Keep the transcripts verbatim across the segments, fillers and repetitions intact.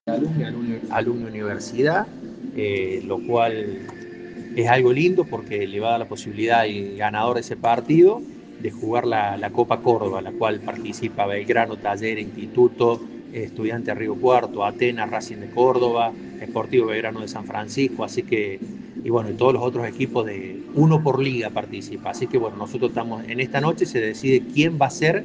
alumno, alumno, alumno universidad, eh, lo cual es algo lindo porque le va a dar la posibilidad al ganador de ese partido de jugar la, la Copa Córdoba, la cual participa Belgrano, Taller, Instituto, Estudiante Río Cuarto, Atenas, Racing de Córdoba, Sportivo Belgrano de San Francisco, así que, y bueno, y todos los otros equipos de uno por liga participa. Así que bueno, nosotros estamos, en esta noche se decide quién va a ser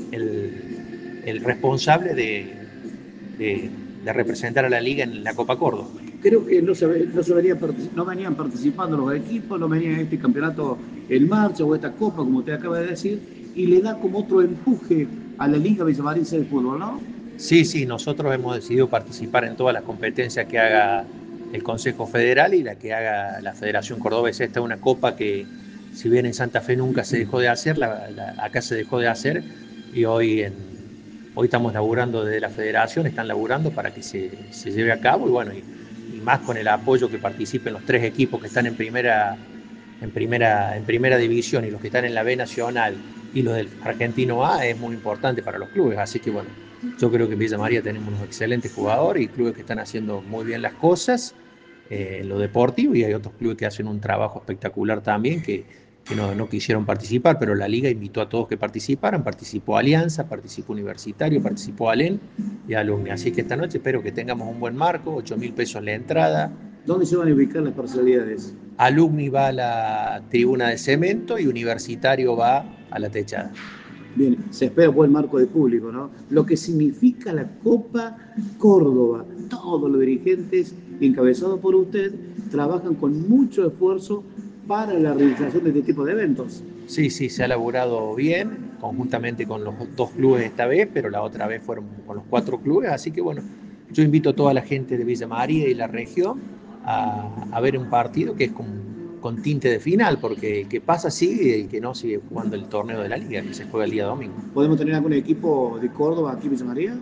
el, el responsable de, de, de representar a la liga en la Copa Córdoba. Creo que no, se, no, se venía, no venían participando los equipos, no venían en este campeonato en marcha o esta copa, como usted acaba de decir, y le da como otro empuje a la Liga Villamarense de Fútbol, ¿no? Sí, sí, nosotros hemos decidido participar en todas las competencias que haga el Consejo Federal y la que haga la Federación Cordobesa. Esta es una copa que, si bien en Santa Fe nunca se dejó de hacer, la, la, acá se dejó de hacer y hoy, en, hoy estamos laburando desde la Federación, están laburando para que se, se lleve a cabo y bueno, y, y más con el apoyo que participen los tres equipos que están en primera, en primera, en primera división y los que están en la B Nacional y los del Argentino A es muy importante para los clubes. Así que bueno, yo creo que en Villa María tenemos unos excelentes jugadores y clubes que están haciendo muy bien las cosas eh, en lo deportivo y hay otros clubes que hacen un trabajo espectacular también que, que no, no quisieron participar, pero la liga invitó a todos que participaran, participó Alianza, participó Universitario, participó Alén y Alumni. Así que esta noche espero que tengamos un buen marco, ocho mil pesos la entrada. ¿Dónde se van a ubicar las parcialidades? Alumni va a la tribuna de cemento y Universitario va a la techada. Bien, se espera buen marco de público, ¿no? Lo que significa la Copa Córdoba. Todos los dirigentes, encabezados por usted, trabajan con mucho esfuerzo para la realización de este tipo de eventos. Sí, sí, se ha laburado bien, conjuntamente con los dos clubes esta vez, pero la otra vez fueron con los cuatro clubes, así que bueno, yo invito a toda la gente de Villa María y la región a, a ver un partido que es con, con tinte de final, porque el que pasa sigue y el que no sigue jugando el torneo de la liga, que se juega el día domingo. ¿Podemos tener algún equipo de Córdoba aquí en Villa María?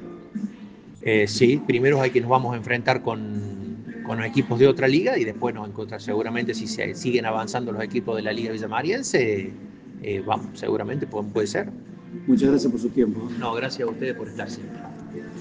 Eh, sí, primero hay que nos vamos a enfrentar con, con los equipos de otra liga y después nos encontrar seguramente si se siguen avanzando los equipos de la Liga Villamariense, eh, vamos, seguramente puede, puede ser. Muchas gracias por su tiempo. No, gracias a ustedes por estar siempre.